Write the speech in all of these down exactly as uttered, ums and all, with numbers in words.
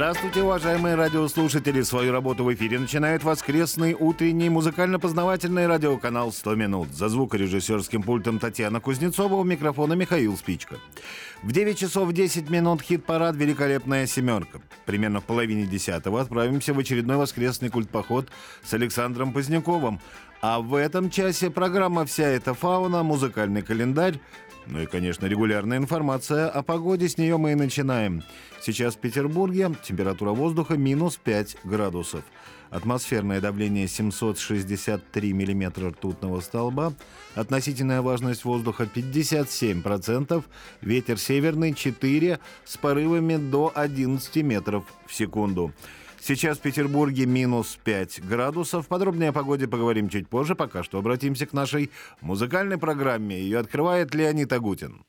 Здравствуйте, уважаемые радиослушатели! Свою работу в эфире начинает воскресный утренний музыкально-познавательный радиоканал «сто минут». За звукорежиссерским пультом Татьяна Кузнецова, у микрофона Михаил Спичко. В девять часов десять минут хит-парад «Великолепная семерка». Примерно в половине десятого отправимся в очередной воскресный культпоход с Александром Поздняковым. А в этом часе программа «Вся эта фауна», музыкальный календарь, ну и, конечно, регулярная информация о погоде. С нее мы и начинаем. Сейчас в Петербурге температура воздуха минус пять градусов. Атмосферное давление семьсот шестьдесят три миллиметра ртутного столба. Относительная влажность воздуха пятьдесят семь процентов. Ветер северный четыре с порывами до одиннадцати метров в секунду. Сейчас в Петербурге минус пять градусов. Подробнее о погоде поговорим чуть позже. Пока что обратимся к нашей музыкальной программе. Ее открывает Леонид Агутин.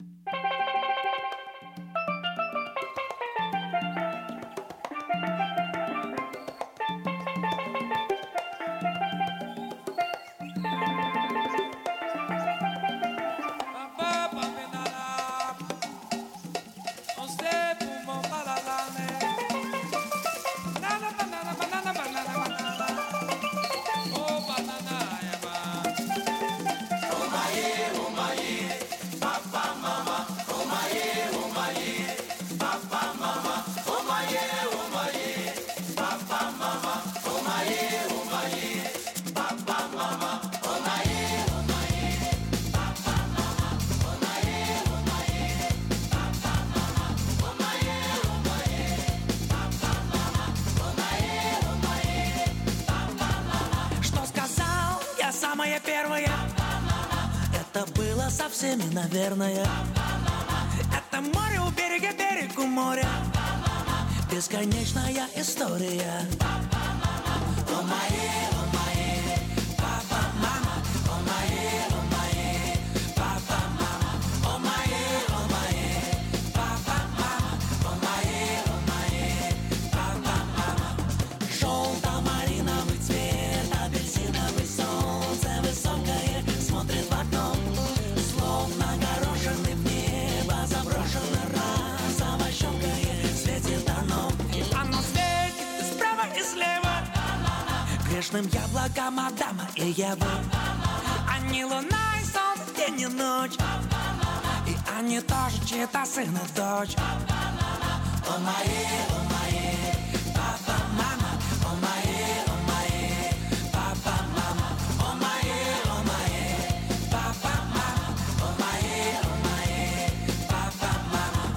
Самое первое, это было со всеми, наверное. Это море у берега, берег у моря. Бесконечная история. О мои, о мои, папа, мама. О мои, о мои, папа, мама. О мои, о мои, папа, мама. О мои, о мои, папа, мама. Желто-малиновый цвет, апельсиновый солнце высокое смотрит в окно, словно горошины в небо заброшено, розово щелкает, светит оно. Оно светит справа и слева грешным яблоком Адама и Евы. Они луна и солнце, день и ночь, и они тоже чьи-то сын и дочь. О мои, о мои, папа, мама. О мои, о мои, папа, мама. О мои, о мои, папа, мама. О мои, о мои, папа, мама.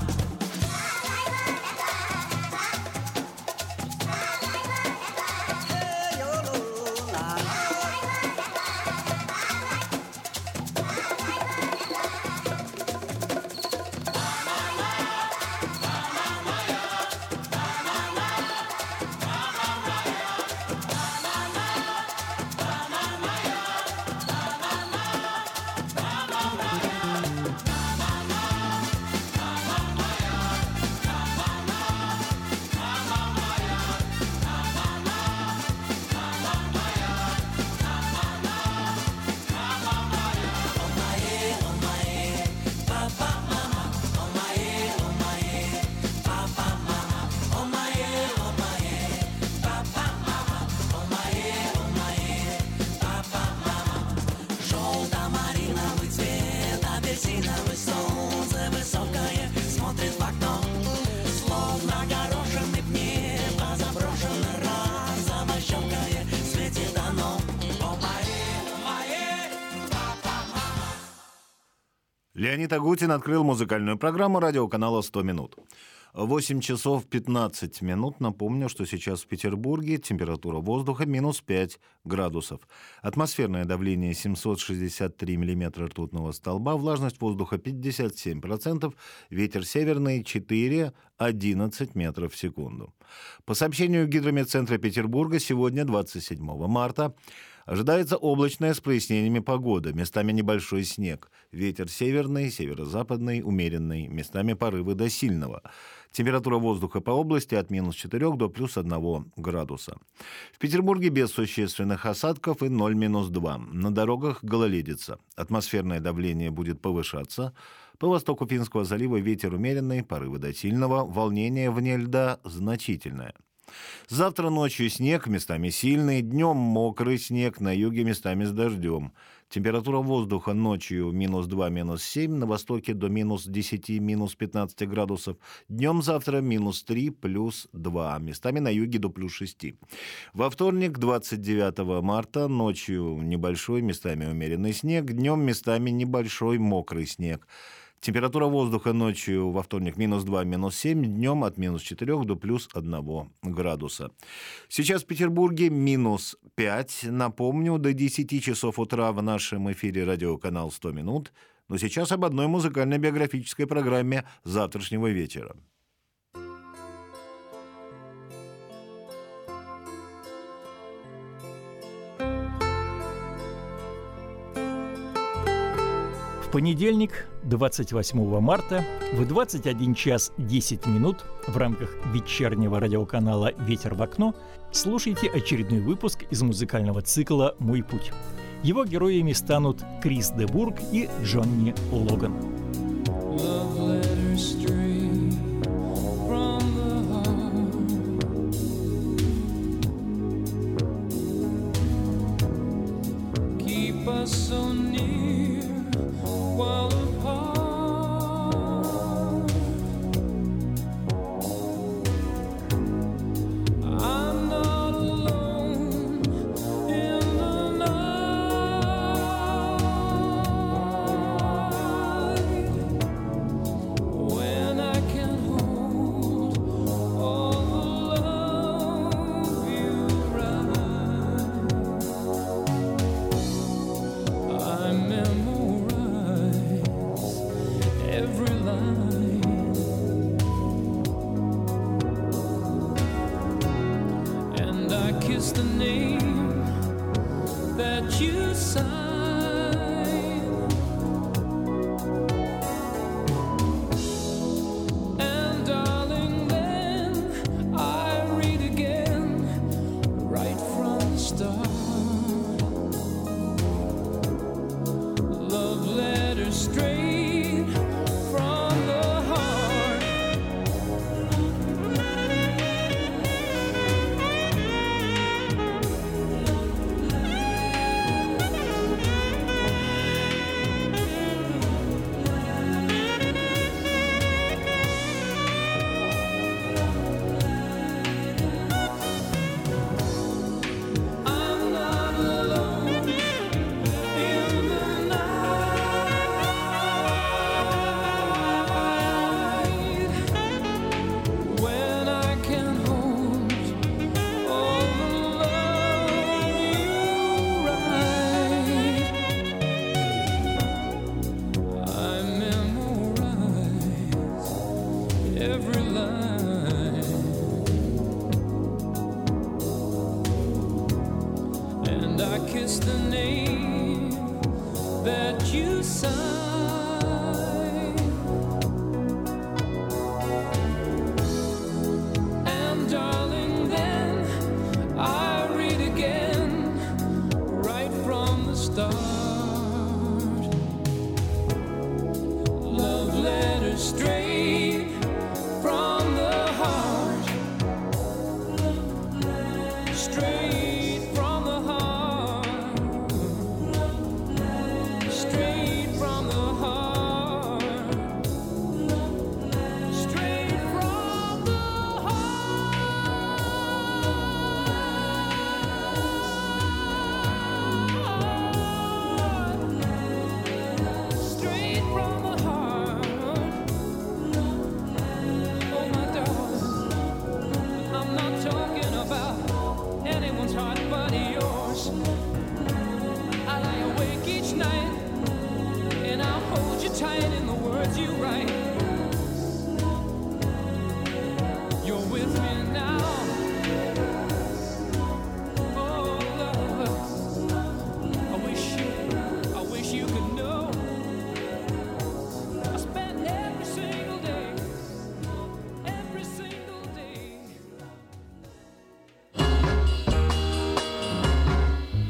Леонид Агутин открыл музыкальную программу радиоканала «сто минут». восемь часов пятнадцать минут. Напомню, что сейчас в Петербурге температура воздуха минус пять градусов. Атмосферное давление семьсот шестьдесят три миллиметра ртутного столба. Влажность воздуха пятьдесят семь процентов. Ветер северный четыре — одиннадцать метров в секунду. По сообщению Гидрометцентра Петербурга, сегодня, двадцать седьмого марта, ожидается облачная с прояснениями погода. Местами небольшой снег. Ветер северный, северо-западный, умеренный. Местами порывы до сильного. Температура воздуха по области от минус четырех до плюс одного градуса. В Петербурге без существенных осадков и ноль минус два. На дорогах гололедица. Атмосферное давление будет повышаться. По востоку Финского залива ветер умеренный, порывы до сильного, волнение вне льда значительное. Завтра ночью снег, местами сильный, днем мокрый снег, на юге местами с дождем. Температура воздуха ночью минус два, минус семь, на востоке до минус десять, минус пятнадцать градусов. Днем завтра минус три, плюс два, местами на юге до плюс шесть. Во вторник, двадцать девятого марта, ночью небольшой, местами умеренный снег, днем местами небольшой мокрый снег. Температура воздуха ночью во вторник минус два, минус семь, днем от минус четыре до плюс один градуса. Сейчас в Петербурге минус пять. Напомню, до десяти часов утра в нашем эфире радиоканал сто минут. Но сейчас об одной музыкально-биографической программе завтрашнего вечера. В понедельник, двадцать восьмого марта, в двадцать один час десять минут в рамках вечернего радиоканала «Ветер в окно» слушайте очередной выпуск из музыкального цикла «Мой путь». Его героями станут Крис де Бургh и Джонни Логан. While apart, I'm not alone in the night when I can hold all the love you write. I memorize every line, and I kiss the name that you sign. And darling, then I read again right from the start. Love letters straight from the heart. I'm not alone in the night when I can hold all the love you write. I memorize every line, and I kiss the name that you sign. And darling, then I read again right from the start. Love letters straight from the heart. Straight from the heart. Straight from the heart. Straight from the heart. Straight from the heart. Oh my darling, I'm not talking about anyone's heart but yours. I lie awake each night and I'll hold you tight in the words you write. You're with me now. Oh love, I wish you, I wish you could know. I spent every single day, every single day.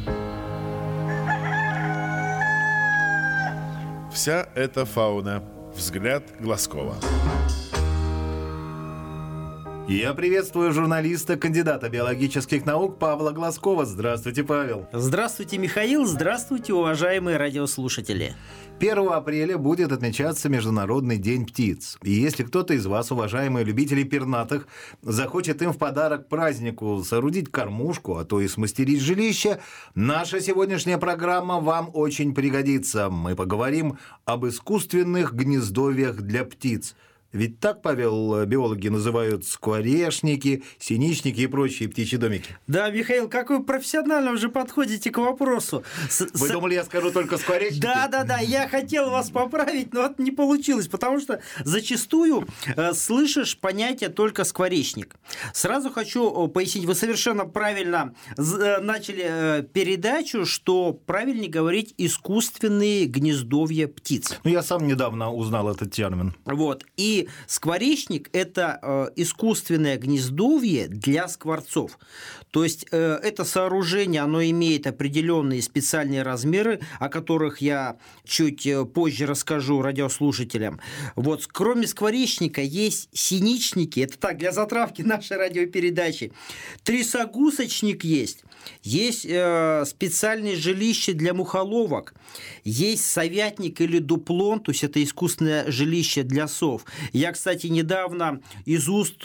Вся эта фауна Взгляд Глазкова. Я приветствую журналиста, кандидата биологических наук Павла Глазкова. Здравствуйте, Павел. Здравствуйте, Михаил. Здравствуйте, уважаемые радиослушатели. первого апреля будет отмечаться Международный день птиц. И если кто-то из вас, уважаемые любители пернатых, захочет им в подарок к празднику соорудить кормушку, а то и смастерить жилище, наша сегодняшняя программа вам очень пригодится. Мы поговорим об искусственных гнездовьях для птиц. Ведь так, Павел, биологи называют скворечники, синичники и прочие птичьи домики. Да, Михаил, как вы профессионально уже подходите к вопросу. С- Вы с- думали, я скажу только скворечники? Да, да, да, я хотел вас поправить, но это не получилось, потому что зачастую э, слышишь понятие только скворечник. Сразу хочу э, пояснить, вы совершенно правильно з- э, начали э, передачу, что правильнее говорить искусственные гнездовья птиц. Ну, я сам недавно узнал этот термин. Вот. И скворечник – это э, искусственное гнездовье для скворцов. То есть э, это сооружение, оно имеет определенные специальные размеры, о которых я чуть позже расскажу радиослушателям. Вот. Кроме скворечника есть синичники, это так, для затравки нашей радиопередачи. Трясогусочник есть. Есть э, специальные жилища для мухоловок. Есть совятник или дуплон, то есть это искусственное жилище для сов. Я, кстати, недавно из уст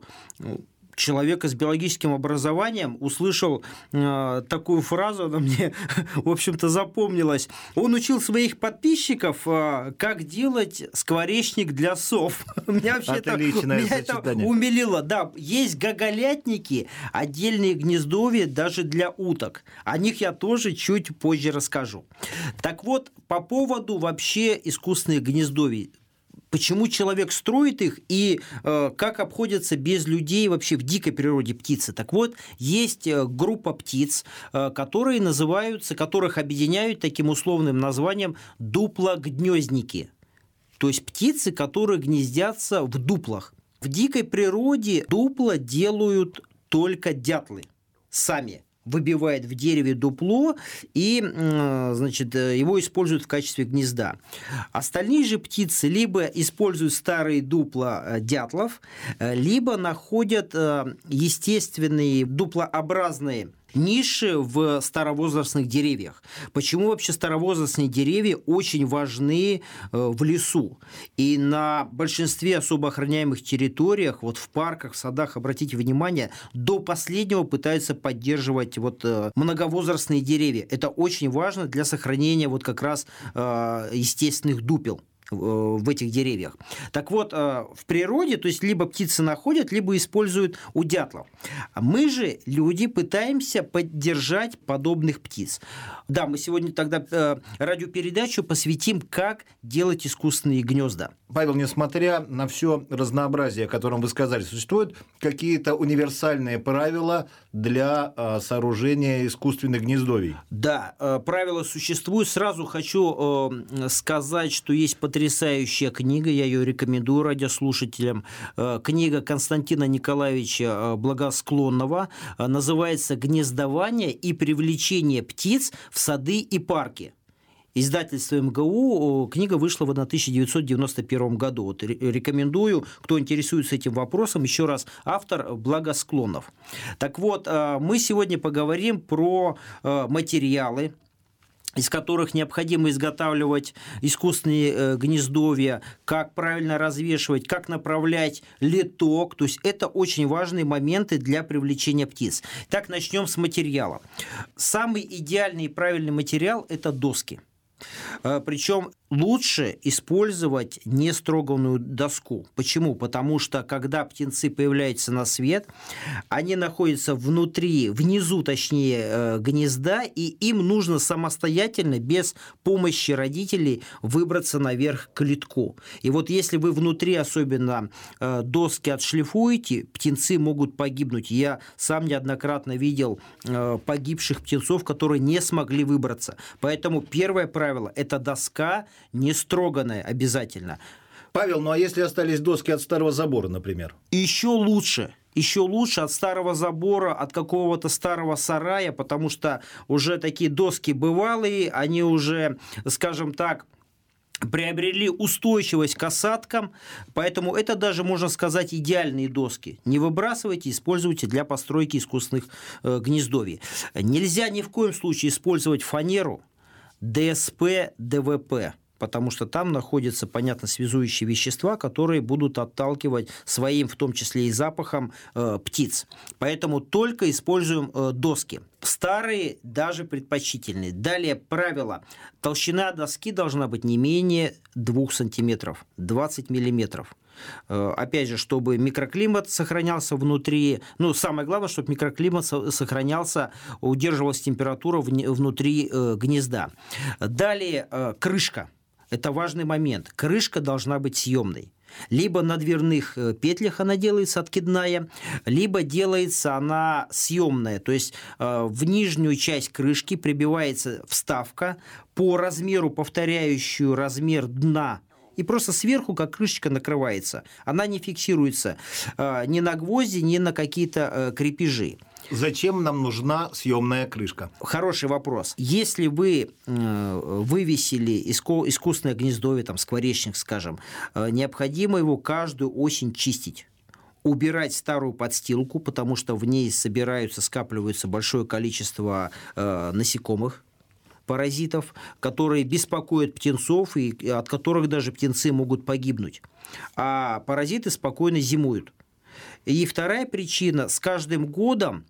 человека с биологическим образованием услышал э, такую фразу, она мне, в общем-то, запомнилась. Он учил своих подписчиков, э, как делать скворечник для сов. Меня вообще это, меня это умилило. Да, есть гоголятники, отдельные гнездовья даже для уток. О них я тоже чуть позже расскажу. Так вот, по поводу вообще искусственных гнездовий. Почему человек строит их и э, как обходятся без людей вообще в дикой природе птицы? Так вот, есть группа птиц, э, которые называются, которых объединяют таким условным названием дуплогнездники. То есть птицы, которые гнездятся в дуплах. В дикой природе дупла делают только дятлы сами. Выбивает в дереве дупло и, значит, его используют в качестве гнезда. Остальные же птицы либо используют старые дупла дятлов, либо находят естественные дуплообразные ниши в старовозрастных деревьях. Почему вообще старовозрастные деревья очень важны в лесу? И на большинстве особо охраняемых территориях, вот в парках, в садах, обратите внимание, до последнего пытаются поддерживать вот многовозрастные деревья. Это очень важно для сохранения вот как раз естественных дупел в этих деревьях. Так вот, в природе, то есть либо птицы находят, либо используют у дятлов. Мы же, люди, пытаемся поддержать подобных птиц. Да, мы сегодня тогда радиопередачу посвятим, как делать искусственные гнезда. Павел, несмотря на все разнообразие, о котором вы сказали, существуют какие-то универсальные правила для э, сооружения искусственных гнездовий? Да, э, правила существуют. Сразу хочу э, сказать, что есть потрясающая книга, я ее рекомендую радиослушателям. Э, книга Константина Николаевича Благосклонного, э, называется «Гнездование и привлечение птиц в сады и парки». Издательство эм гэ у, книга вышла в тысяча девятьсот девяносто первом году. Вот рекомендую, кто интересуется этим вопросом, еще раз, автор Благосклонов. Так вот, мы сегодня поговорим про материалы, из которых необходимо изготавливать искусственные гнездовья, как правильно развешивать, как направлять леток. То есть это очень важные моменты для привлечения птиц. Так, начнем с материала. Самый идеальный и правильный материал – это доски. Причем лучше использовать нестроганную доску. Почему? Потому что, когда птенцы появляются на свет, они находятся внутри, внизу, точнее, гнезда, и им нужно самостоятельно, без помощи родителей, выбраться наверх к литку. И вот если вы внутри особенно доски отшлифуете, птенцы могут погибнуть. Я сам неоднократно видел погибших птенцов, которые не смогли выбраться. Поэтому первое правило – это доска не строганная обязательно. Павел, ну а если остались доски от старого забора, например? Еще лучше. Еще лучше от старого забора, от какого-то старого сарая, потому что уже такие доски бывалые, они уже, скажем так, приобрели устойчивость к осадкам, поэтому это даже, можно сказать, идеальные доски. Не выбрасывайте, используйте для постройки искусственных э, гнездовий. Нельзя ни в коем случае использовать фанеру, ДСП, ДВП, потому что там находятся, понятно, связующие вещества, которые будут отталкивать своим, в том числе и запахом, э, птиц. Поэтому только используем э, доски. Старые даже предпочтительные. Далее правило. Толщина доски должна быть не менее двух сантиметров, двадцать миллиметров. Опять же, чтобы микроклимат сохранялся внутри, ну, самое главное, чтобы микроклимат сохранялся, удерживалась температура внутри гнезда. Далее крышка. Это важный момент. Крышка должна быть съемной. Либо на дверных петлях она делается откидная, либо делается она съемная. То есть в нижнюю часть крышки прибивается вставка по размеру, повторяющую размер дна, и просто сверху, как крышечка, накрывается. Она не фиксируется ни на гвозди, ни на какие-то крепежи. Зачем нам нужна съемная крышка? Хороший вопрос. Если вы вывесили искусственное гнездовье, там, скворечник, скажем, необходимо его каждую осень чистить. Убирать старую подстилку, потому что в ней собираются, скапливаются большое количество насекомых, паразитов, которые беспокоят птенцов и от которых даже птенцы могут погибнуть. А паразиты спокойно зимуют. И вторая причина – с каждым годом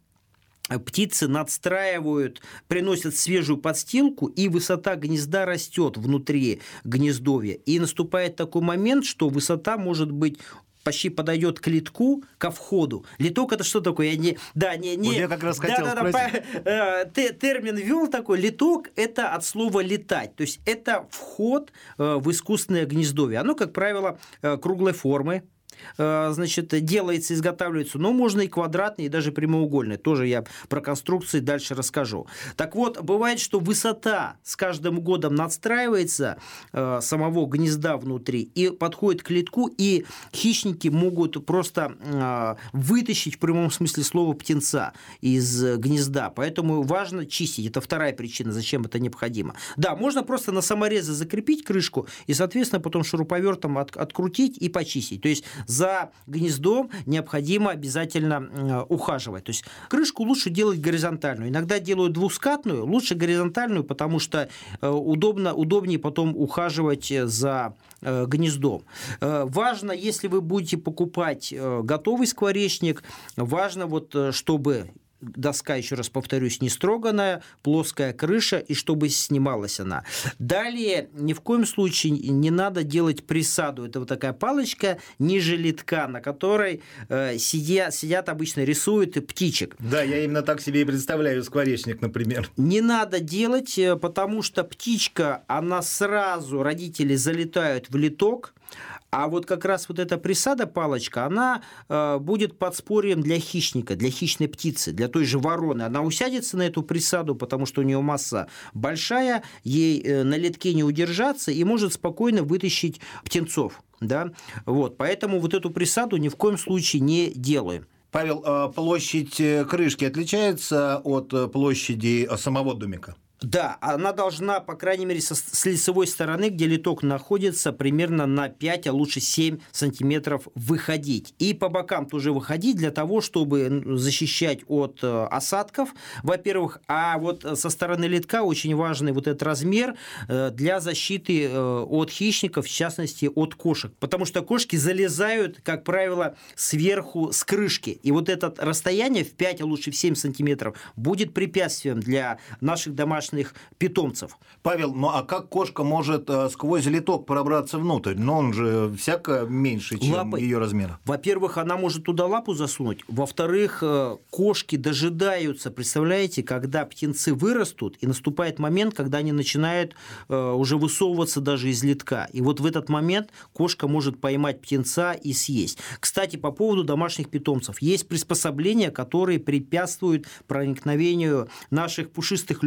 птицы надстраивают, приносят свежую подстилку, и высота гнезда растет внутри гнездовья. И наступает такой момент, что высота может быть почти подойдет к литку, ко входу. Литок – это что такое? Я не, да, не, не, вот я как раз хотел да, да, спросить. Да, по, термин ввел такой. Литок – это от слова «летать». То есть это вход в искусственное гнездовье. Оно, как правило, круглой формы. Значит, делается, изготавливается, но можно и квадратный, и даже прямоугольный. Тоже я про конструкции дальше расскажу. Так вот, бывает, что высота с каждым годом надстраивается э, самого гнезда внутри и подходит к литку, и хищники могут просто э, вытащить в прямом смысле слова птенца из гнезда. Поэтому важно чистить. Это вторая причина, зачем это необходимо. Да, можно просто на саморезы закрепить крышку и, соответственно, потом шуруповертом от, открутить и почистить. То есть за гнездом необходимо обязательно ухаживать. То есть крышку лучше делать горизонтальную. Иногда делают двускатную, лучше горизонтальную, потому что удобно, удобнее потом ухаживать за гнездом. Важно, если вы будете покупать готовый скворечник, важно, вот, чтобы доска, еще раз повторюсь, не строганная, плоская крыша, и чтобы снималась она. Далее, ни в коем случае не надо делать присаду. Это вот такая палочка ниже литка, на которой э, сидят, сидят обычно, рисуют птичек. Да, я именно так себе и представляю скворечник, например. Не надо делать, потому что птичка, она сразу, родители залетают в литок, а вот как раз вот эта присада, палочка, она э, будет подспорьем для хищника, для хищной птицы, для той же вороны. Она усядется на эту присаду, потому что у нее масса большая, ей э, на литке не удержаться и может спокойно вытащить птенцов. Да? Вот, поэтому вот эту присаду ни в коем случае не делаем. Павел, площадь крышки отличается от площади самого домика? Да, она должна, по крайней мере, со, с лицевой стороны, где литок находится, примерно на пять, а лучше семь сантиметров выходить. И по бокам тоже выходить для того, чтобы защищать от осадков, во-первых. А вот со стороны литка очень важный вот этот размер для защиты от хищников, в частности, от кошек. Потому что кошки залезают, как правило, сверху с крышки. И вот это расстояние в пять, а лучше в семь сантиметров будет препятствием для наших домашних питомцев. Павел, ну а как кошка может э, сквозь литок пробраться внутрь? Но он же всяко меньше, чем Лапой. Ее размер. Во-первых, она может туда лапу засунуть. Во-вторых, э, кошки дожидаются, представляете, когда птенцы вырастут, и наступает момент, когда они начинают э, уже высовываться даже из литка. И вот в этот момент кошка может поймать птенца и съесть. Кстати, по поводу домашних питомцев. Есть приспособления, которые препятствуют проникновению наших пушистых любимцев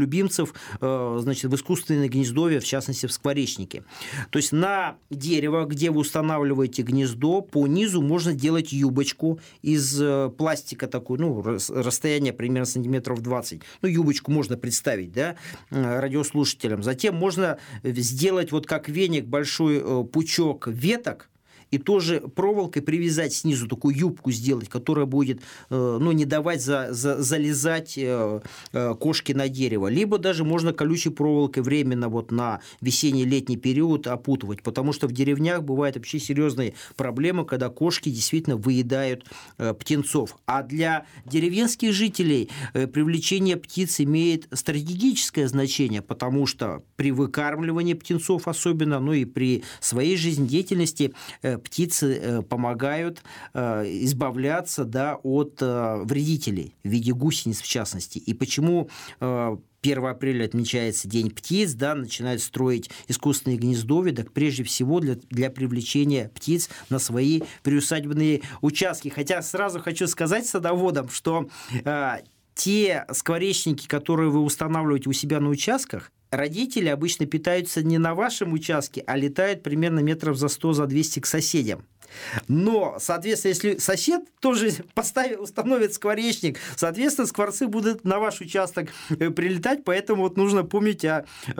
птицев, значит, в искусственное гнездовье, в частности, в скворечнике. То есть на дерево, где вы устанавливаете гнездо, по низу можно делать юбочку из пластика такой, ну, расстояние примерно сантиметров двадцать. Ну, юбочку можно представить, да, радиослушателям. Затем можно сделать вот как веник большой пучок веток, и тоже проволокой привязать снизу, такую юбку сделать, которая будет, ну, не давать за, за, залезать кошке на дерево. Либо даже можно колючей проволокой временно вот на весенний-летний период опутывать, потому что в деревнях бывают вообще серьезные проблемы, когда кошки действительно выедают птенцов. А для деревенских жителей привлечение птиц имеет стратегическое значение, потому что при выкармливании птенцов особенно, ну и при своей жизнедеятельности птицы помогают избавляться, да, от вредителей в виде гусениц в частности. И почему первого апреля отмечается День птиц, да, начинают строить искусственные гнездовья, так прежде всего для, для привлечения птиц на свои приусадебные участки. Хотя сразу хочу сказать садоводам, что э, те скворечники, которые вы устанавливаете у себя на участках, родители обычно питаются не на вашем участке, а летают примерно метров за сто, за двести к соседям. Но, соответственно, если сосед тоже поставит, установит скворечник, соответственно, скворцы будут на ваш участок прилетать, поэтому вот нужно помнить о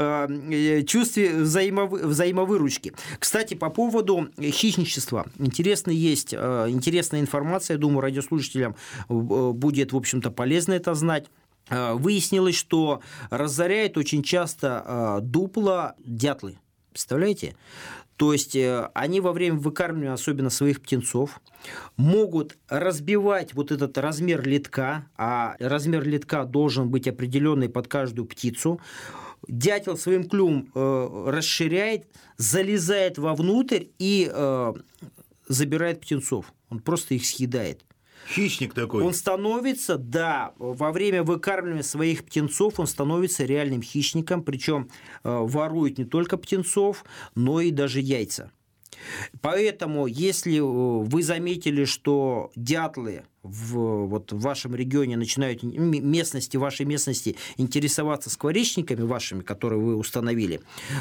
э, чувстве взаимовы, взаимовыручки. Кстати, по поводу хищничества. Интересно есть, э, интересная информация, я думаю, радиослушателям будет, в общем-то, полезно это знать. Выяснилось, что разоряют очень часто дупла дятлы. Представляете? То есть они во время выкармливания, особенно своих птенцов, могут разбивать вот этот размер литка, а размер литка должен быть определенный под каждую птицу. Дятел своим клювом расширяет, залезает вовнутрь и забирает птенцов. Он просто их съедает. Хищник такой. Он становится, да, во время выкармливания своих птенцов он становится реальным хищником, причем ворует не только птенцов, но и даже яйца. Поэтому, если вы заметили, что дятлы в, вот, в вашем регионе начинают местности, вашей местности интересоваться скворечниками вашими, которые вы установили,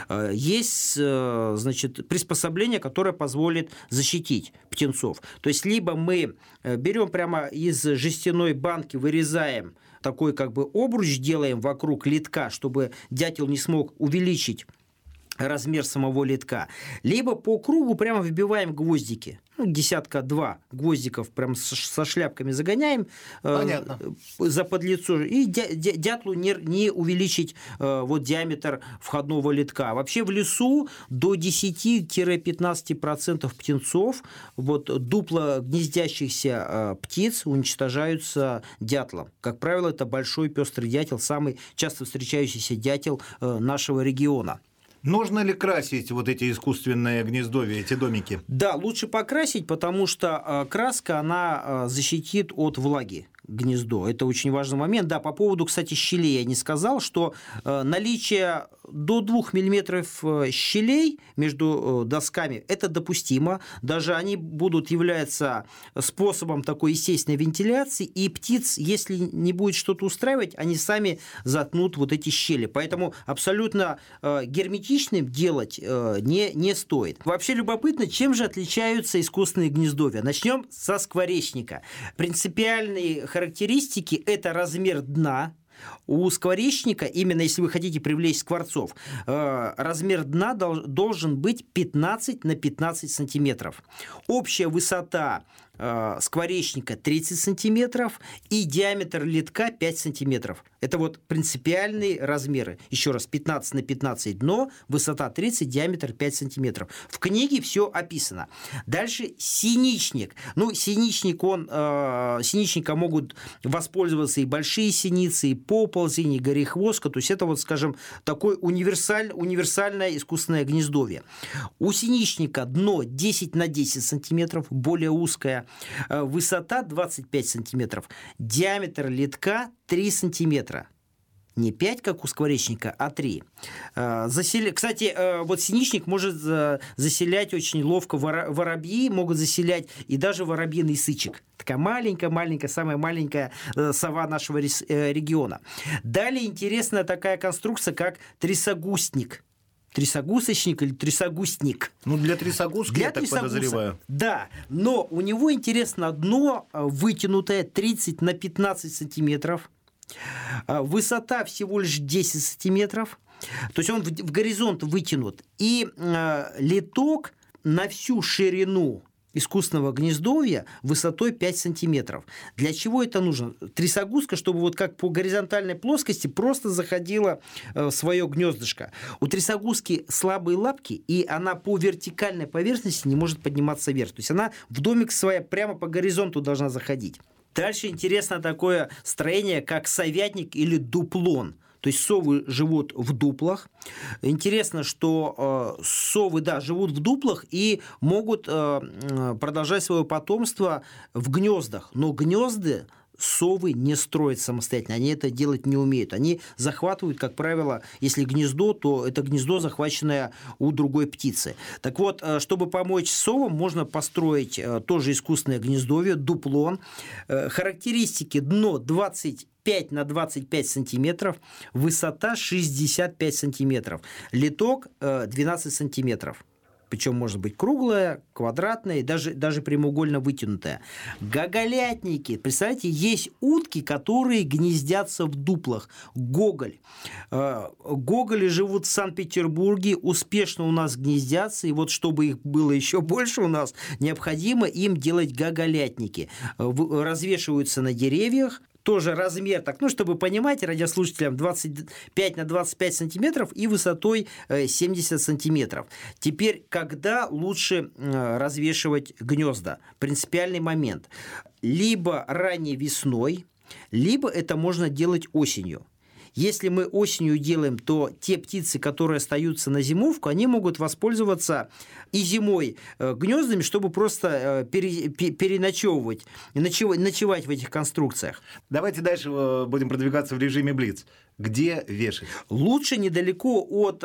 есть, значит, приспособление, которое позволит защитить птенцов. То есть, либо мы берем прямо из жестяной банки, вырезаем такой как бы обруч, делаем вокруг литка, чтобы дятел не смог увеличить размер самого литка, либо по кругу прямо вбиваем гвоздики. Ну, десятка-два гвоздиков прям со шляпками загоняем э, за подлицо, и дятлу не, не увеличить э, вот, диаметр входного литка. Вообще в лесу до десять-пятнадцать процентов птенцов, вот, дупло гнездящихся э, птиц уничтожаются дятлом. Как правило, это большой пестрый дятел, самый часто встречающийся дятел э, нашего региона. Нужно ли красить вот эти искусственные гнездовья, эти домики? Да, лучше покрасить, потому что краска, она защитит от влаги гнездо. Это очень важный момент. Да, по поводу, кстати, щелей я не сказал, что наличие до двух миллиметров щелей между досками – это допустимо. Даже они будут являться способом такой естественной вентиляции, и птиц, если не будет что-то устраивать, они сами заткнут вот эти щели. Поэтому абсолютно герметичным делать не, не стоит. Вообще любопытно, чем же отличаются искусственные гнездовья. Начнем со скворечника. Принципиальные характеристики – это размер дна. У скворечника, именно если вы хотите привлечь скворцов, размер дна должен быть пятнадцать на пятнадцать сантиметров. Общая высота скворечника тридцать сантиметров и диаметр литка пять сантиметров. Это вот принципиальные размеры. Еще раз, пятнадцать на пятнадцать дно, высота тридцать, диаметр пять сантиметров. В книге все описано. Дальше синичник. Ну, синичник, он, э, синичника могут воспользоваться и большие синицы, и поползень, и горехвостка. То есть это, вот, скажем, такое универсаль, универсальное искусственное гнездовье. У синичника дно десять на десять сантиметров, более узкое. Высота двадцать пять сантиметров, диаметр литка три сантиметра. Не пять, как у скворечника, а три. Засел... Кстати, вот синичник может заселять очень ловко. Воробьи могут заселять и даже воробьиный сычек. Такая маленькая-маленькая, самая маленькая сова нашего региона. Далее интересная такая конструкция, как трясогустник. Трясогусочник или трясогустник. Ну, для трясогузки, для я так трясогуса, подозреваю. Да, но у него интересно дно вытянутое тридцать на пятнадцать сантиметров. Высота всего лишь десять сантиметров. То есть он в, в горизонт вытянут. И э, литок на всю ширину искусственного гнездовья высотой пять сантиметров. Для чего это нужно? Трясогузка, чтобы вот как по горизонтальной плоскости просто заходила в свое гнездышко. У трясогузки слабые лапки, и она по вертикальной поверхности не может подниматься вверх. То есть она в домик своя прямо по горизонту должна заходить. Дальше интересно такое строение, как совятник или дуплон. То есть совы живут в дуплах. Интересно, что э, совы, да, живут в дуплах и могут э, продолжать свое потомство в гнездах. Но гнезда совы не строят самостоятельно, они это делать не умеют. Они захватывают, как правило, если гнездо, то это гнездо, захваченное у другой птицы. Так вот, чтобы помочь совам, можно построить тоже искусственное гнездовье, дуплон. Характеристики: дно двадцать пять на двадцать пять сантиметров, высота шестьдесят пять сантиметров, литок двенадцать сантиметров. Причем может быть круглая, квадратная и даже, даже прямоугольно вытянутая. Гоголятники. Представляете, есть утки, которые гнездятся в дуплах. Гоголь. Гоголи живут в Санкт-Петербурге, успешно у нас гнездятся. И вот чтобы их было еще больше у нас, необходимо им делать гоголятники. Развешиваются на деревьях. Тоже размер, так, ну, чтобы понимать, радиослушателям, двадцать пять на двадцать пять сантиметров и высотой семьдесят сантиметров. Теперь, когда лучше развешивать гнезда? Принципиальный момент. Либо ранней весной, либо это можно делать осенью. Если мы осенью делаем, то те птицы, которые остаются на зимовку, они могут воспользоваться и зимой гнездами, чтобы просто пере, переночевывать, ночевать в этих конструкциях. Давайте дальше будем продвигаться в режиме Блиц. Где вешать? Лучше недалеко от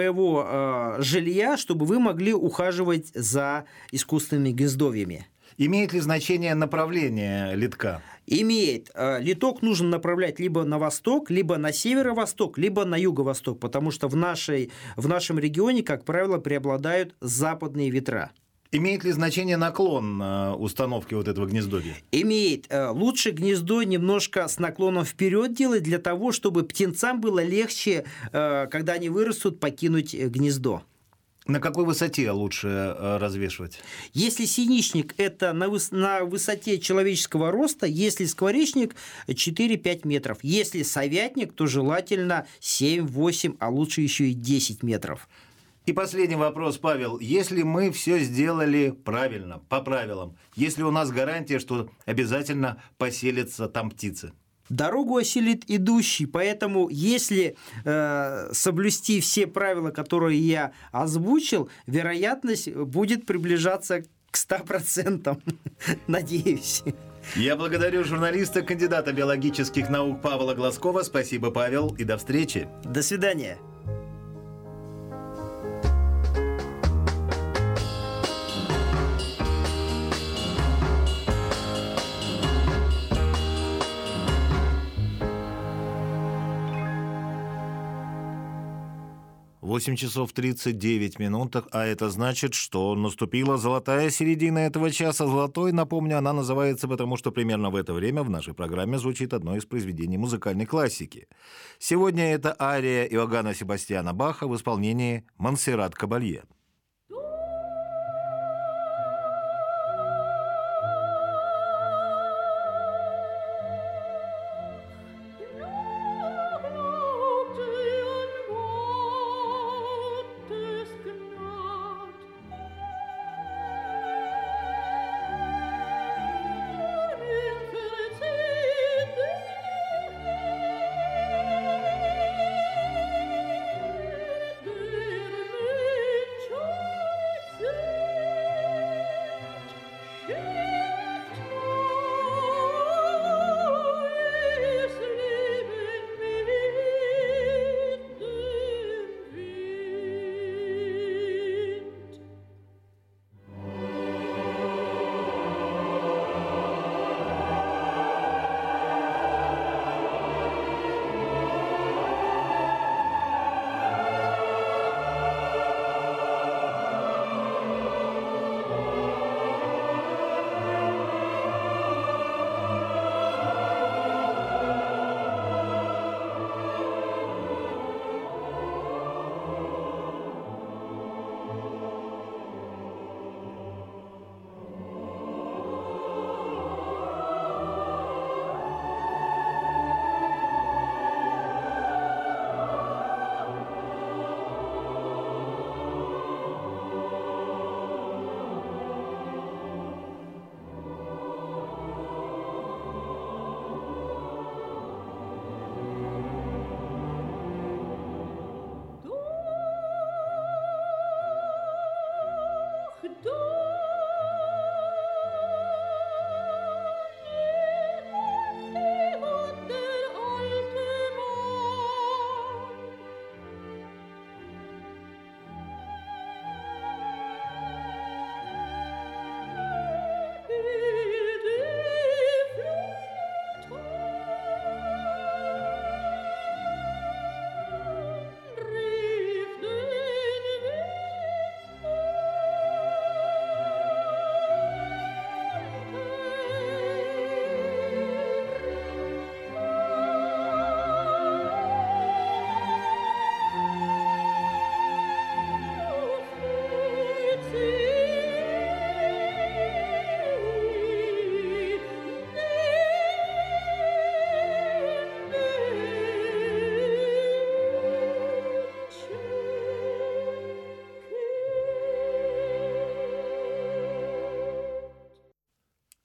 своего жилья, чтобы вы могли ухаживать за искусственными гнездовьями. Имеет ли значение направление литка? Имеет. Литок нужно направлять либо на восток, либо на северо-восток, либо на юго-восток, потому что в, нашей, в нашем регионе, как правило, преобладают западные ветра. Имеет ли значение наклон установки вот этого гнездовья? Имеет. Лучше гнездо немножко с наклоном вперед делать для того, чтобы птенцам было легче, когда они вырастут, покинуть гнездо. На какой высоте лучше развешивать? Если синичник – это на, выс- на высоте человеческого роста, если скворечник – четыре-пять метров. Если совятник, то желательно семь-восемь, а лучше еще и десять метров. И последний вопрос, Павел. Если мы все сделали правильно, по правилам, если у нас гарантия, что обязательно поселятся там птицы? Дорогу осилит идущий, поэтому если э, соблюсти все правила, которые я озвучил, вероятность будет приближаться к ста процентам, надеюсь. Я благодарю журналиста, кандидата биологических наук Павла Глазкова. Спасибо, Павел, и до встречи. До свидания. восемь часов тридцать девять минут, а это значит, что наступила золотая середина этого часа. Золотой, напомню, она называется потому, что примерно в это время в нашей программе звучит одно из произведений музыкальной классики. Сегодня это ария Иоганна Себастьяна Баха в исполнении Монсеррат Кабалье. Der Mensch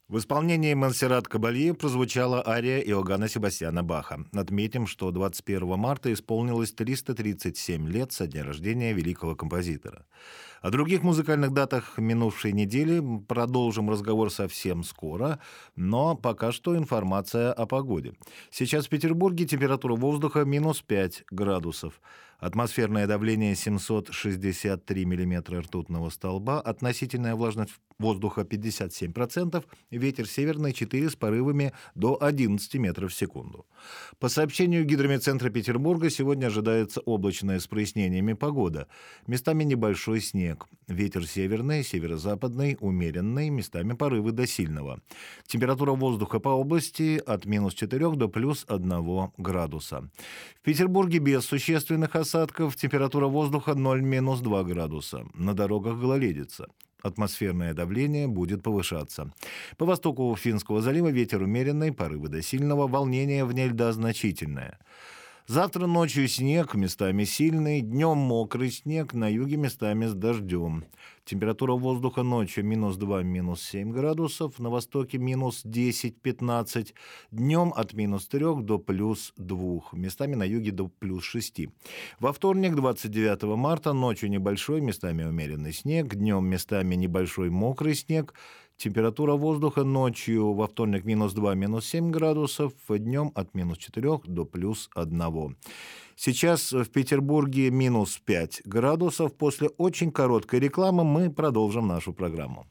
В исполнении Монсеррат Кабалье прозвучала ария Иоганна Себастьяна Баха. Отметим, что двадцать первого марта исполнилось триста тридцать семь лет со дня рождения великого композитора. О других музыкальных датах минувшей недели продолжим разговор совсем скоро, но пока что информация о погоде. Сейчас в Петербурге температура воздуха минус пять градусов. Атмосферное давление семьсот шестьдесят три миллиметра ртутного столба, относительная влажность воздуха пятьдесят семь процентов, ветер северный четыре с порывами до одиннадцати метров в секунду. По сообщению Гидрометцентра Петербурга, сегодня ожидается облачная с прояснениями погода. Местами небольшой снег. Ветер северный, северо-западный, умеренный, местами порывы до сильного. Температура воздуха по области от минус четырех до плюс одного градуса. В Петербурге без существенных осадков, температура воздуха ноль-минус два градуса. На дорогах гололедица. Атмосферное давление будет повышаться. По востоку Финского залива ветер умеренный, порывы до сильного, волнение вне льда значительное. Завтра ночью снег, местами сильный, днем мокрый снег, на юге местами с дождем. Температура воздуха ночью минус два, минус семь градусов, на востоке минус десять-пятнадцать, днем от минус трех до плюс двух, местами на юге до плюс шести. Во вторник, двадцать девятого марта, ночью небольшой, местами умеренный снег, днем местами небольшой мокрый снег. Температура воздуха ночью во вторник минус два, минус семь градусов, днем от минус четырех до плюс одного. Сейчас в Петербурге минус пять градусов. После очень короткой рекламы мы продолжим нашу программу.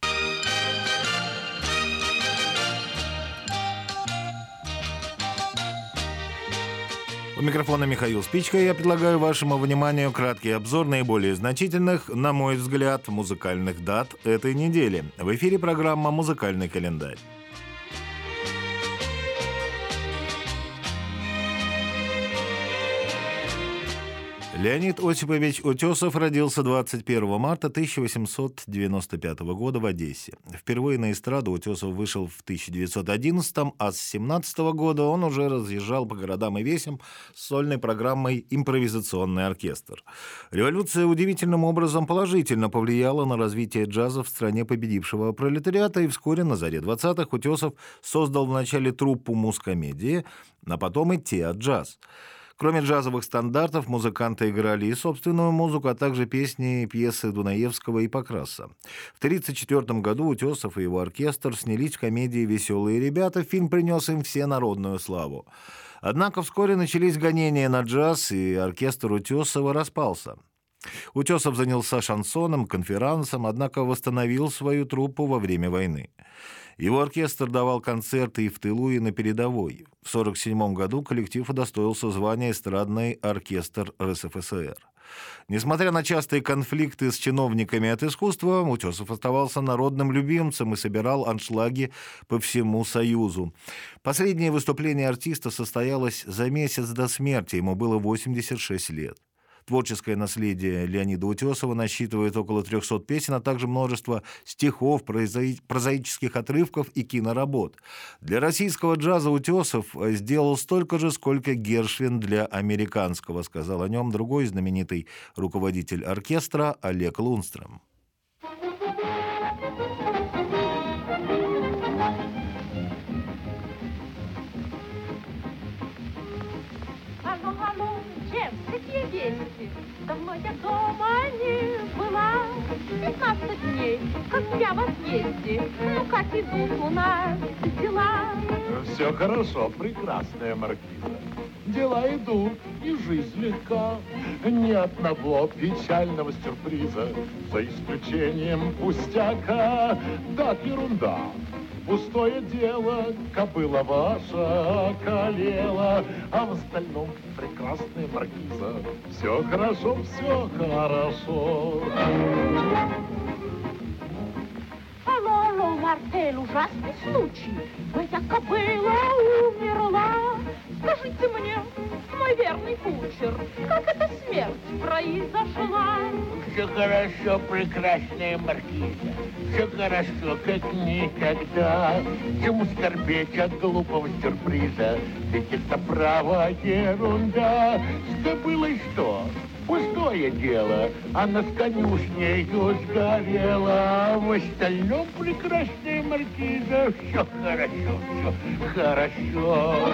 У микрофона Михаил Спичко. Я предлагаю вашему вниманию краткий обзор наиболее значительных, на мой взгляд, музыкальных дат этой недели. В эфире программа «Музыкальный календарь». Леонид Осипович Утесов родился двадцать первого марта тысяча восемьсот девяносто пятого года в Одессе. Впервые на эстраду Утесов вышел в тысяча девятьсот одиннадцатом, а с семнадцатого года он уже разъезжал по городам и весям с сольной программой «Импровизационный оркестр». Революция удивительным образом положительно повлияла на развитие джаза в стране победившего пролетариата, и вскоре на заре двадцатых Утесов создал вначале труппу «Мускомедии», а потом и «Теа-джаз». Кроме джазовых стандартов, музыканты играли и собственную музыку, а также песни и пьесы Дунаевского и Покраса. В тысяча девятьсот тридцать четвёртом году Утесов и его оркестр снялись в комедии «Веселые ребята». Фильм принес им всенародную славу. Однако вскоре начались гонения на джаз, и оркестр Утесова распался. Утесов занялся шансоном, конферансом, однако восстановил свою труппу во время войны. Его оркестр давал концерты и в тылу, и на передовой. В сорок седьмом году коллектив удостоился звания «Эстрадный оркестр РСФСР». Несмотря на частые конфликты с чиновниками от искусства, Утесов оставался народным любимцем и собирал аншлаги по всему Союзу. Последнее выступление артиста состоялось за месяц до смерти, ему было восемьдесят шесть лет. Творческое наследие Леонида Утесова насчитывает около трехсот песен, а также множество стихов, прозаических отрывков и киноработ. Для российского джаза Утесов сделал столько же, сколько Гершвин для американского, сказал о нем другой знаменитый руководитель оркестра Олег Лунстром. Давно я дома не была, пятнадцать дней, как я в отъезде. Ну как идут у нас дела? Все хорошо, прекрасная маркиза. Дела идут, и жизнь легка. Ни одного печального сюрприза, за исключением пустяка. Да, ерунда. Пустое дело, кобыла ваша околела, а в остальном прекрасная маркиза. Все хорошо, все хорошо. Алло, алло, Мартель, ужасный случай. Моя кобыла умерла. Скажите мне, мой верный кучер, как эта смерть произошла? Все хорошо, прекрасная маркиза. Все хорошо, как никогда. Чему скорбеть от глупого сюрприза? Ведь это право ерунда. Что было и что? Пустое простое дело, она с конюшнею сгорела. В остальном прекрасная маркиза, все хорошо, все хорошо.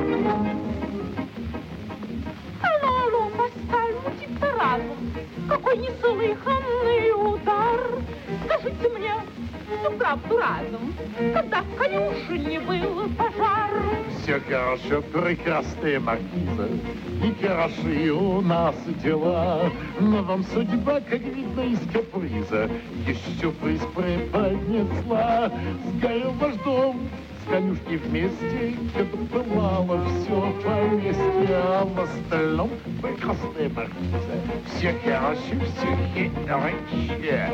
Алло, алло, Паскаль, мутится разум. Какой неслыханный удар. Скажите мне всю правду разум, когда в конюшне был пожар. Все хорошо, прекрасная маркиза, и хороши у нас дела. Но вам судьба, как видно, из каприза есть сюрприз преподнесла. Сгорел ваш дом, с конюшней вместе, когда пылало все поместье, а в остальном прекрасная маркиза. Все хороши, все хороши.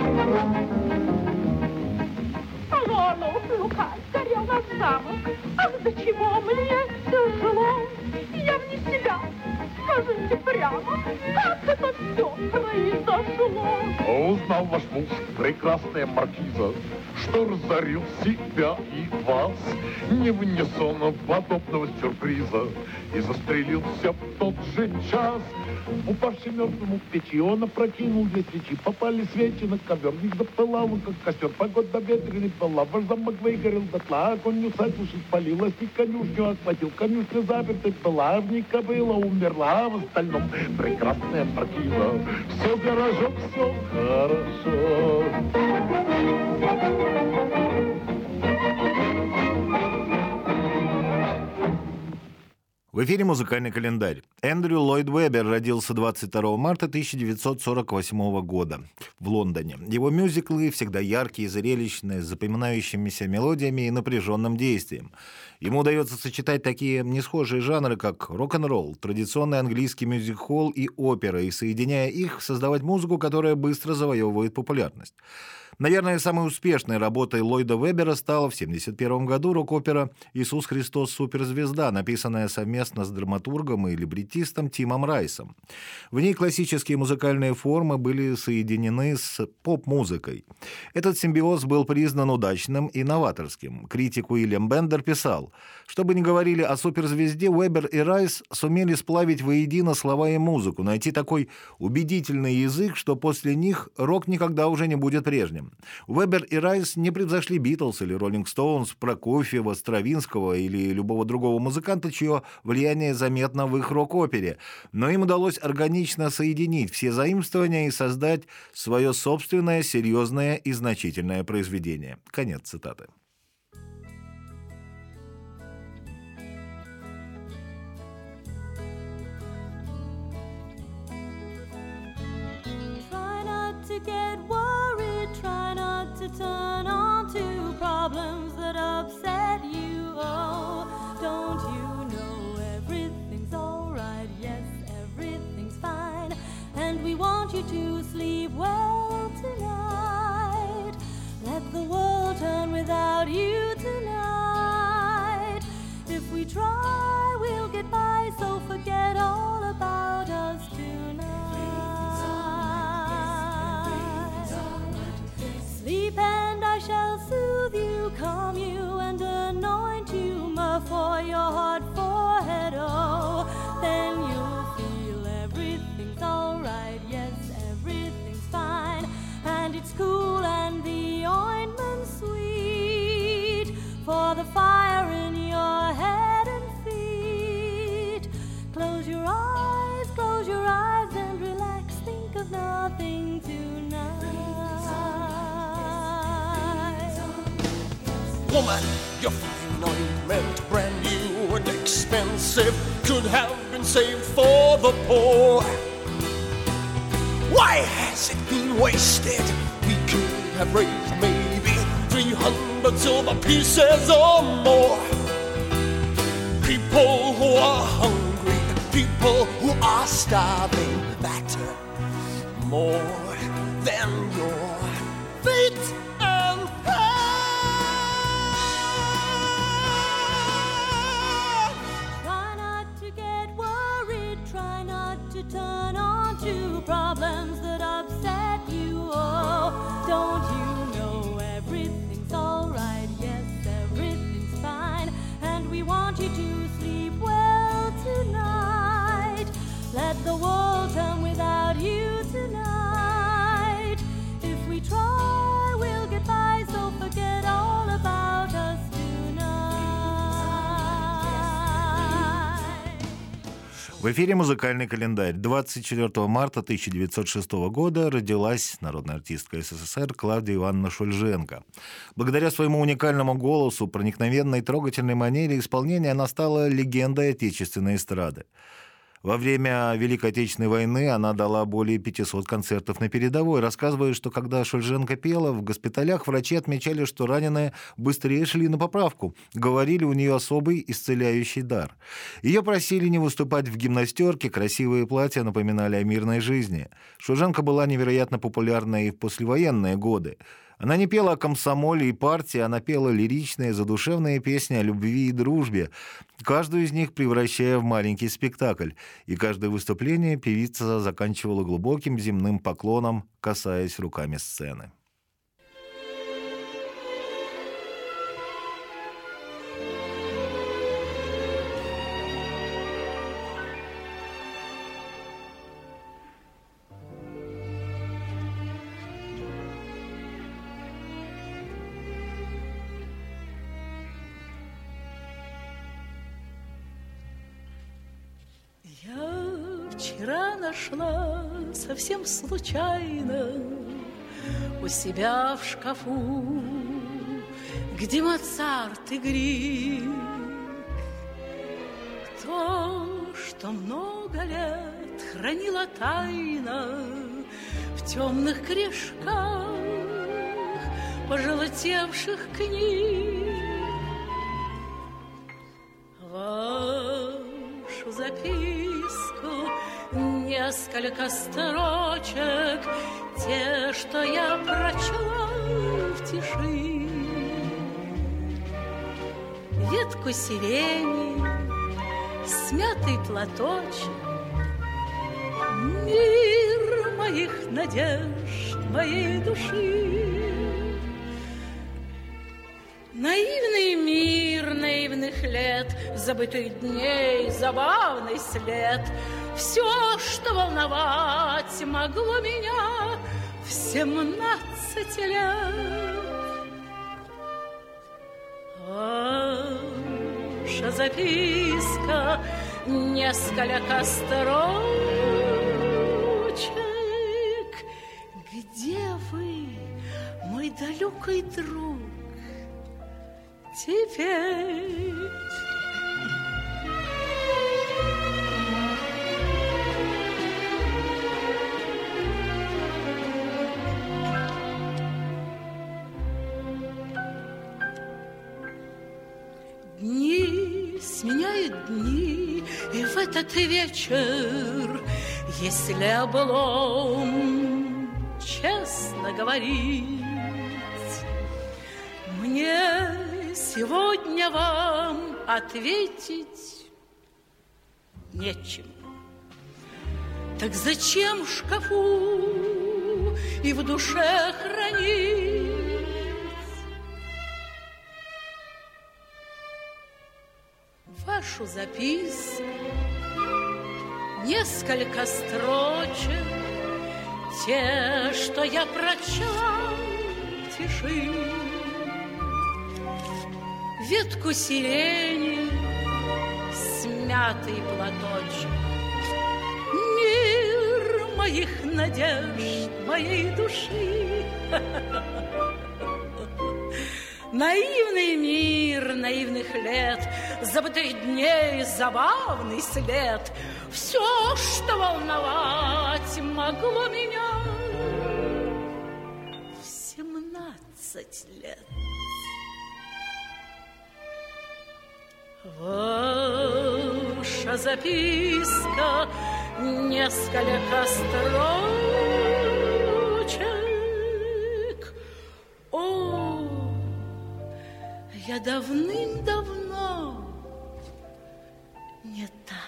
Алло, алло, Лука, сгорел наш замок. Ах, до чего мне тяжело. Я вне себя. Скажите прямо, как это все произошло? Узнал ваш муж, прекрасная маркиза, что разорил себя и вас. Не вынес он подобного сюрприза и застрелился в тот же час. Упавший мертвому в печи, он опрокинул две свечи. Попали свечи на ковер, в них запылал он, как костер. Погода ветреный была, ваш замок выгорел дотла. Огонь усадьбу спалилась и конюшню охватил. Конюшня запертой была, в ней кобыла умерла. А в остальном прекрасная маркиза. Все хорошо, все хорошо. В эфире «Музыкальный календарь». Эндрю Ллойд Уэббер родился двадцать второго марта тысяча девятьсот сорок восьмого года в Лондоне. Его мюзиклы всегда яркие, зрелищные, с запоминающимися мелодиями и напряженным действием. Ему удается сочетать такие несхожие жанры, как рок-н-ролл, традиционный английский мюзик-холл и опера, и, соединяя их, создавать музыку, которая быстро завоевывает популярность. Наверное, самой успешной работой Ллойда Уэббера стала в семьдесят первом году рок-опера «Иисус Христос. Суперзвезда», написанная совместно с драматургом и либреттистом Тимом Райсом. В ней классические музыкальные формы были соединены с поп-музыкой. Этот симбиоз был признан удачным и новаторским. Критик Уильям Бендер писал: «Что бы ни говорили о суперзвезде, Уэббер и Райс сумели сплавить воедино слова и музыку, найти такой убедительный язык, что после них рок никогда уже не будет прежним. Уэббер и Райс не превзошли Битлз или Роллинг Стоунс, Прокофьева, Стравинского или любого другого музыканта, чье влияние заметно в их рок-опере, но им удалось органично соединить все заимствования и создать свое собственное, серьезное и значительное произведение». Конец цитаты. Try not to turn on to problems that upset you. Oh, don't you know everything's all right? Yes, everything's fine. And we want you to sleep well tonight. Let the world turn without you tonight. If we try, we'll get by, so forget all about us tonight. Sleep and I shall soothe you, calm you and anoint you, myrrh for your hot forehead, oh. Then you'll feel everything's all right, yes, everything's fine. And it's cool and the ointment sweet for the fire in your head and feet. Close your eyes, close your eyes and relax, think of nothing tonight. Woman, your fine ointment, brand new and expensive, could have been saved for the poor. Why has it been wasted? We could have raised maybe three hundred silver pieces or more. People who are hungry, people who are starving, matter more than your fate and pain. Turn on to problems that upset you. Oh, don't you know everything's all right? Yes, everything's fine. And we want you to sleep well tonight. Let the world turn without В эфире «Музыкальный календарь». двадцать четвёртого марта тысяча девятьсот шестого года родилась народная артистка СССР Клавдия Ивановна Шульженко. Благодаря своему уникальному голосу, проникновенной, трогательной манере исполнения она стала легендой отечественной эстрады. Во время Великой Отечественной войны она дала более пятисот концертов на передовой, рассказывая, что когда Шульженко пела, в госпиталях врачи отмечали, что раненые быстрее шли на поправку. Говорили, у нее особый исцеляющий дар. Ее просили не выступать в гимнастерке, красивые платья напоминали о мирной жизни. Шульженко была невероятно популярна и в послевоенные годы. Она не пела о комсомоле и партии, она пела лиричные, задушевные песни о любви и дружбе, каждую из них превращая в маленький спектакль. И каждое выступление певица заканчивала глубоким земным поклоном, касаясь руками сцены. Вчера нашла совсем случайно у себя в шкафу, где Моцарт и Грик. То, что много лет хранила тайна в темных корешках пожелтевших книг. Вашу записку, несколько строчек, те, что я прочла в тиши. Ветку сирени, смятый платочек, мир моих надежд, моей души. Наивный мир наивных лет, забытых дней, забавный след. Все, что волновать могло меня в семнадцать лет. Ваша записка, несколько строчек. Где вы, мой далекий друг, теперь? Дни сменяют дни, и в этот вечер, если облом, честно говорить, мне сегодня вам ответить нечем. Так зачем в шкафу и в душе хранить вашу записку, несколько строчек, те, что я прочла в тиши. Ветку сирени, смятый платочек, мир моих надежд, моей души. Наивный мир наивных лет, забытых дней, забавный след. Все, что волновать могло меня в семнадцать лет. Ваша записка, несколько строчек. О, я давным-давно не та.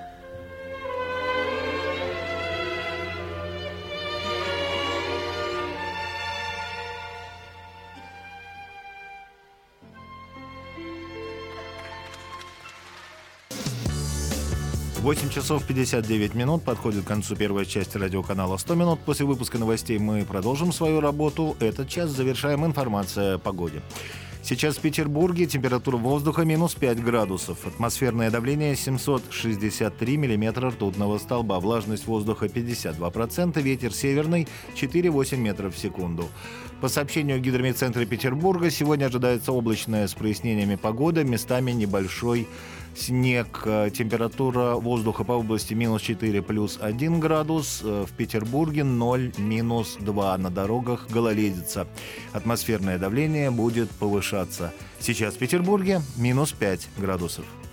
восемь часов пятьдесят девять минут. Подходит к концу первая часть радиоканала сто минут. После выпуска новостей мы продолжим свою работу. Этот час завершаем информация о погоде. Сейчас в Петербурге температура воздуха минус пять градусов. Атмосферное давление семьсот шестьдесят три миллиметра ртутного столба. Влажность воздуха пятьдесят два процента. Ветер северный четыре целых восемь метров в секунду. По сообщению гидрометцентра Петербурга, сегодня ожидается облачная с прояснениями погода. Местами небольшой снег. Температура воздуха по области минус четыре плюс один градус. В Петербурге ноль минус два. На дорогах гололедица. Атмосферное давление будет повышаться. Сейчас в Петербурге минус пять градусов.